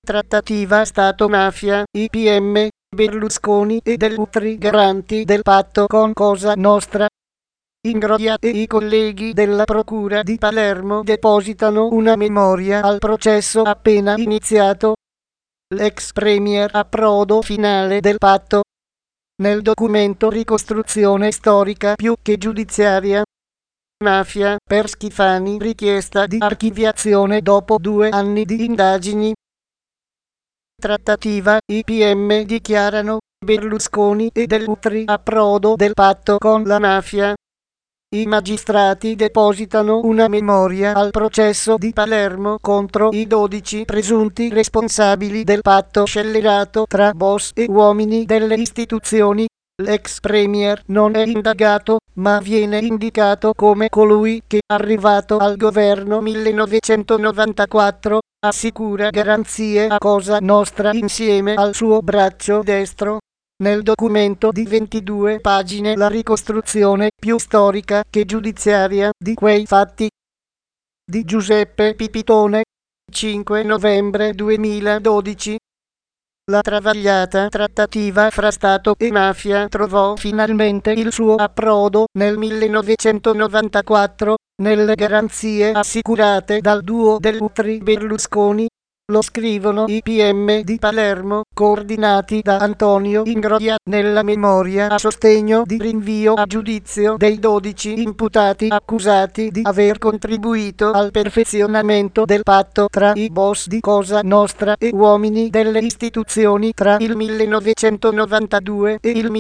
Trattativa Stato-mafia, IPM, Berlusconi e Dell'Utri garanti del patto con Cosa Nostra. Ingroia e i colleghi della Procura di Palermo depositano una memoria al processo appena iniziato. L'ex premier approdo finale del patto. Nel documento ricostruzione storica più che giudiziaria. Mafia per Schifani, richiesta di archiviazione dopo 2 anni di indagini. Trattativa, IPM dichiarano, Berlusconi e Dell'Utri approdo del patto con la mafia. I magistrati depositano una memoria al processo di Palermo contro i 12 presunti responsabili del patto scellerato tra boss e uomini delle istituzioni. L'ex premier non è indagato, ma viene indicato come colui che, arrivato al governo 1994, assicura garanzie a Cosa Nostra insieme al suo braccio destro. Nel documento di 22 pagine la ricostruzione più storica che giudiziaria di quei fatti. Di Giuseppe Pipitone, 5 novembre 2012. La travagliata trattativa fra Stato e mafia trovò finalmente il suo approdo nel 1994, nelle garanzie assicurate dal duo Dell'Utri-Berlusconi. Lo scrivono i PM di Palermo, coordinati da Antonio Ingroia, nella memoria a sostegno di rinvio a giudizio dei 12 imputati accusati di aver contribuito al perfezionamento del patto tra i boss di Cosa Nostra e uomini delle istituzioni tra il 1992 e il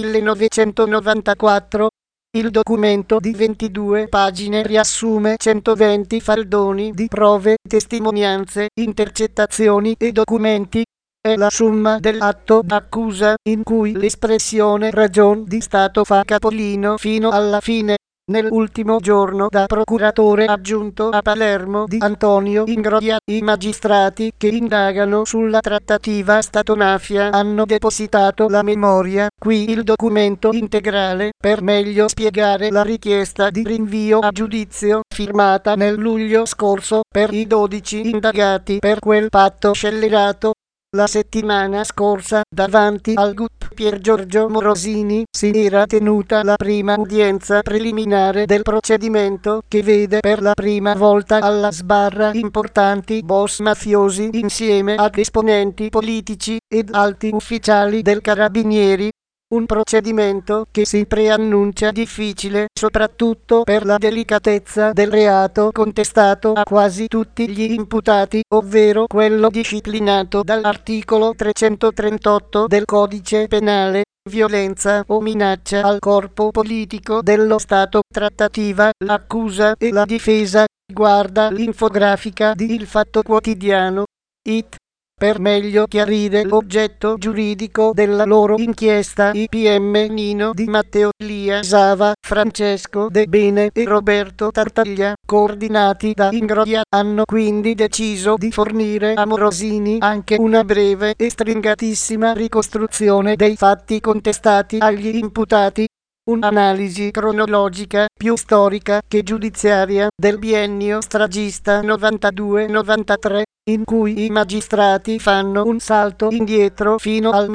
1994. Il documento di 22 pagine riassume 120 faldoni di prove, testimonianze, intercettazioni e documenti. È la somma dell'atto d'accusa, in cui l'espressione ragion di Stato fa capolino fino alla fine. Nell'ultimo giorno da procuratore aggiunto a Palermo di Antonio Ingroia, i magistrati che indagano sulla trattativa Stato-mafia hanno depositato la memoria, qui il documento integrale, per meglio spiegare la richiesta di rinvio a giudizio, firmata nel luglio scorso, per i 12 indagati per quel patto scellerato. La settimana scorsa, davanti al GUP Piergiorgio Morosini, si era tenuta la prima udienza preliminare del procedimento che vede per la prima volta alla sbarra importanti boss mafiosi insieme ad esponenti politici ed alti ufficiali del Carabinieri. Un procedimento che si preannuncia difficile soprattutto per la delicatezza del reato contestato a quasi tutti gli imputati, ovvero quello disciplinato dall'articolo 338 del Codice Penale, violenza o minaccia al corpo politico dello Stato. Trattativa, l'accusa e la difesa. Guarda l'infografica di Il Fatto Quotidiano. It. Per meglio chiarire l'oggetto giuridico della loro inchiesta, i PM Nino Di Matteo, Lia Sava, Francesco De Bene e Roberto Tartaglia, coordinati da Ingroia, hanno quindi deciso di fornire a Morosini anche una breve e stringatissima ricostruzione dei fatti contestati agli imputati. Un'analisi cronologica più storica che giudiziaria del biennio stragista 92-93, in cui i magistrati fanno un salto indietro fino al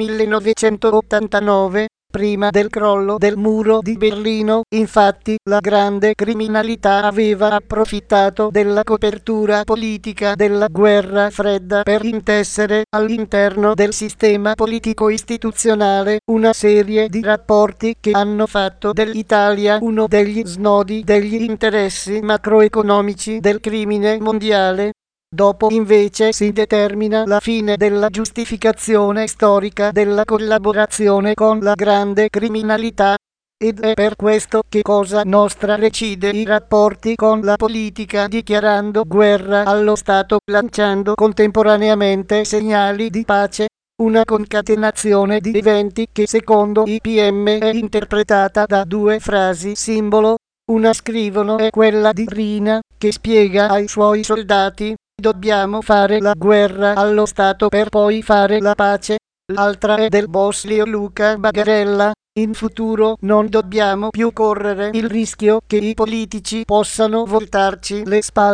1989, prima del crollo del muro di Berlino. Infatti, la grande criminalità aveva approfittato della copertura politica della guerra fredda per intessere all'interno del sistema politico-istituzionale una serie di rapporti che hanno fatto dell'Italia uno degli snodi degli interessi macroeconomici del crimine mondiale. Dopo invece si determina la fine della giustificazione storica della collaborazione con la grande criminalità, ed è per questo che Cosa Nostra recide i rapporti con la politica dichiarando guerra allo Stato, lanciando contemporaneamente segnali di pace. Una concatenazione di eventi che secondo i PM è interpretata da 2 frasi simbolo. Una, scrivono, è quella di Rina, che spiega ai suoi soldati: dobbiamo fare la guerra allo Stato per poi fare la pace. L'altra è del boss Leoluca Bagarella: in futuro non dobbiamo più correre il rischio che i politici possano voltarci le spalle.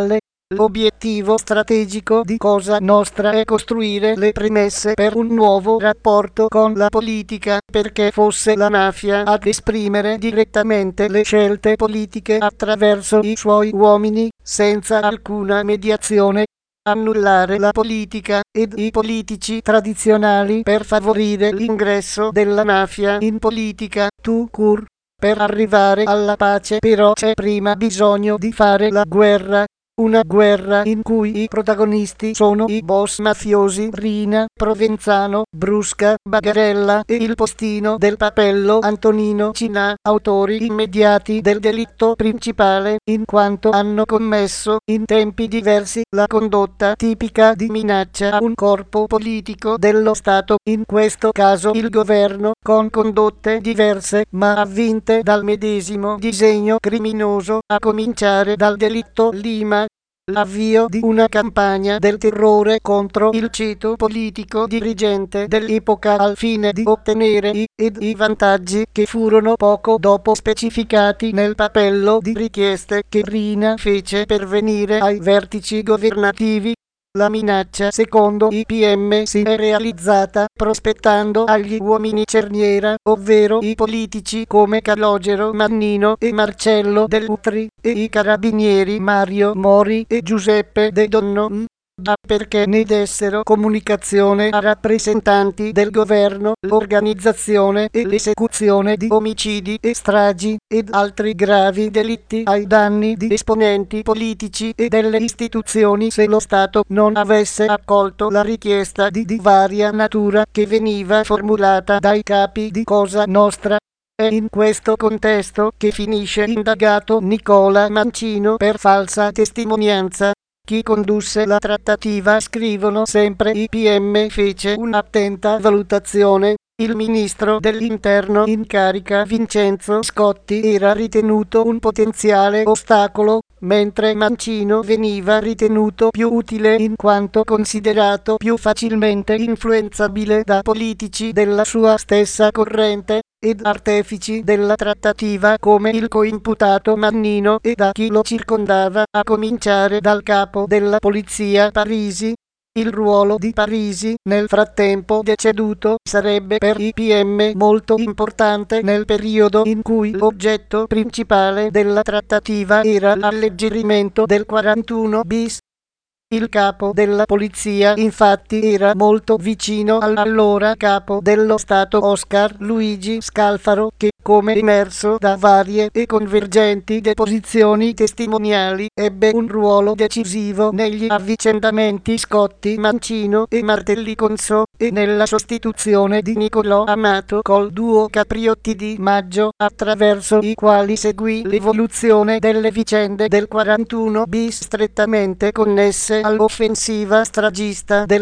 L'obiettivo strategico di Cosa Nostra è costruire le premesse per un nuovo rapporto con la politica, perché fosse la mafia ad esprimere direttamente le scelte politiche attraverso i suoi uomini, senza alcuna mediazione. Annullare la politica ed i politici tradizionali per favorire l'ingresso della mafia in politica tout court. Per arrivare alla pace però c'è prima bisogno di fare la guerra. Una guerra in cui i protagonisti sono i boss mafiosi Rina, Provenzano, Brusca, Bagarella e il postino del Papello Antonino Cinà, autori immediati del delitto principale, in quanto hanno commesso in tempi diversi la condotta tipica di minaccia a un corpo politico dello Stato, in questo caso il governo, con condotte diverse ma avvinte dal medesimo disegno criminoso, a cominciare dal delitto Lima. L'avvio di una campagna del terrore contro il ceto politico dirigente dell'epoca al fine di ottenere i vantaggi che furono poco dopo specificati nel papello di richieste che Rina fece pervenire ai vertici governativi. La minaccia, secondo i PM, si è realizzata prospettando agli uomini cerniera, ovvero i politici come Calogero Mannino e Marcello Dell'Utri, e i carabinieri Mario Mori e Giuseppe De Donno, perché ne dessero comunicazione a rappresentanti del governo, l'organizzazione e l'esecuzione di omicidi e stragi ed altri gravi delitti ai danni di esponenti politici e delle istituzioni se lo Stato non avesse accolto la richiesta di varia natura che veniva formulata dai capi di Cosa Nostra. È in questo contesto che finisce indagato Nicola Mancino per falsa testimonianza. Chi condusse la trattativa, scrivono sempre i PM, fece un'attenta valutazione. Il ministro dell'Interno in carica Vincenzo Scotti era ritenuto un potenziale ostacolo, mentre Mancino veniva ritenuto più utile in quanto considerato più facilmente influenzabile da politici della sua stessa corrente ed artefici della trattativa come il coimputato Mannino e da chi lo circondava, a cominciare dal capo della polizia Parisi. Il ruolo di Parisi, nel frattempo deceduto, sarebbe per i PM molto importante nel periodo in cui l'oggetto principale della trattativa era l'alleggerimento del 41 bis. Il capo della polizia infatti era molto vicino all'allora capo dello Stato Oscar Luigi Scalfaro che, come emerso da varie e convergenti deposizioni testimoniali, ebbe un ruolo decisivo negli avvicendamenti Scotti, Mancino e Martelli Consò e nella sostituzione di Niccolò Amato col duo Capriotti di Maggio, attraverso i quali seguì l'evoluzione delle vicende del 41 bis strettamente connesse all'offensiva stragista del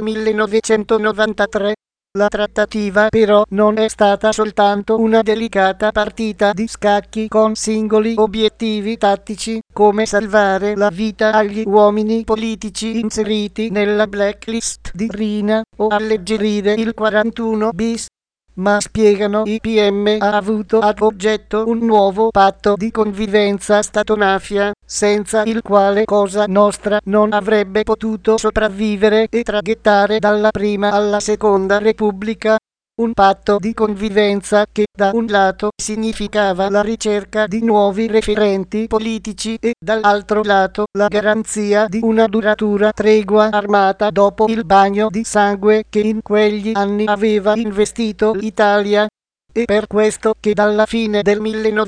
1993. La trattativa però non è stata soltanto una delicata partita di scacchi con singoli obiettivi tattici, come salvare la vita agli uomini politici inseriti nella blacklist di Rina o alleggerire il 41 bis. Ma, spiegano i PM, ha avuto ad oggetto un nuovo patto di convivenza Stato-mafia, senza il quale Cosa Nostra non avrebbe potuto sopravvivere e traghettare dalla prima alla seconda Repubblica. Un patto di convivenza che da un lato significava la ricerca di nuovi referenti politici e dall'altro lato la garanzia di una duratura tregua armata dopo il bagno di sangue che in quegli anni aveva investito l'Italia. È per questo che dalla fine del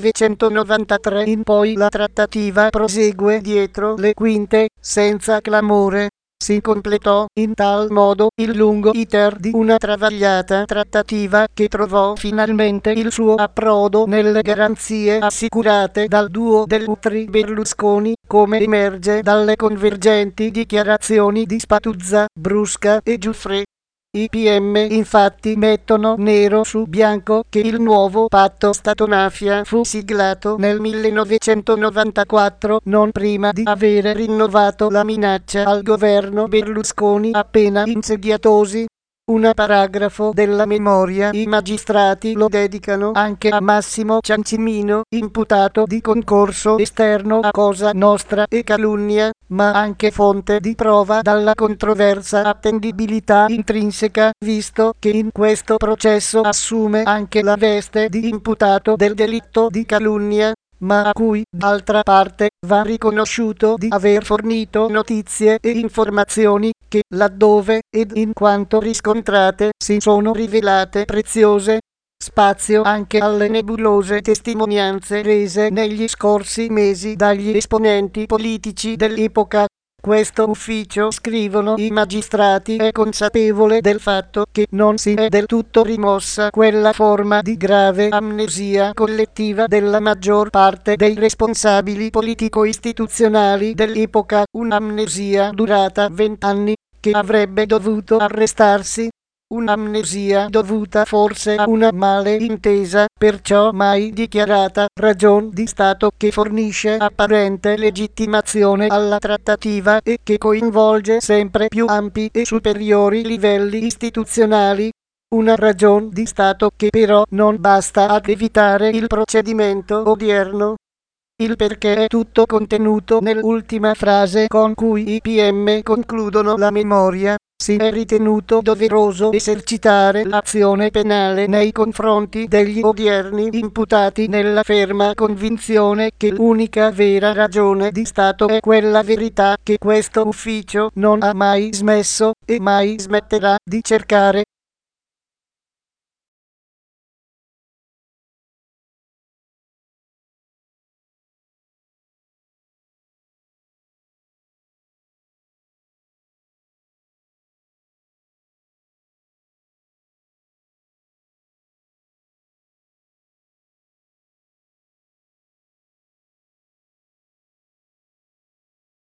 1993 in poi la trattativa prosegue dietro le quinte, senza clamore. Si completò in tal modo il lungo iter di una travagliata trattativa che trovò finalmente il suo approdo nelle garanzie assicurate dal duo Dell'Utri-Berlusconi, come emerge dalle convergenti dichiarazioni di Spatuzza, Brusca e Giuffre. I PM infatti mettono nero su bianco che il nuovo patto Stato-mafia fu siglato nel 1994, non prima di avere rinnovato la minaccia al governo Berlusconi appena insediatosi. Un paragrafo della memoria i magistrati lo dedicano anche a Massimo Ciancimino, imputato di concorso esterno a Cosa Nostra e calunnia, ma anche fonte di prova dalla controversa attendibilità intrinseca, visto che in questo processo assume anche la veste di imputato del delitto di calunnia, ma a cui, d'altra parte, va riconosciuto di aver fornito notizie e informazioni che, laddove ed in quanto riscontrate, si sono rivelate preziose. Spazio anche alle nebulose testimonianze rese negli scorsi mesi dagli esponenti politici dell'epoca. Questo ufficio, scrivono i magistrati, è consapevole del fatto che non si è del tutto rimossa quella forma di grave amnesia collettiva della maggior parte dei responsabili politico-istituzionali dell'epoca, un'amnesia durata 20 anni, che avrebbe dovuto arrestarsi. Un'amnesia dovuta forse a una male intesa, perciò mai dichiarata, ragion di Stato che fornisce apparente legittimazione alla trattativa e che coinvolge sempre più ampi e superiori livelli istituzionali. Una ragion di Stato che però non basta ad evitare il procedimento odierno. Il perché è tutto contenuto nell'ultima frase con cui i PM concludono la memoria. Si è ritenuto doveroso esercitare l'azione penale nei confronti degli odierni imputati nella ferma convinzione che l'unica vera ragione di Stato è quella verità che questo ufficio non ha mai smesso e mai smetterà di cercare.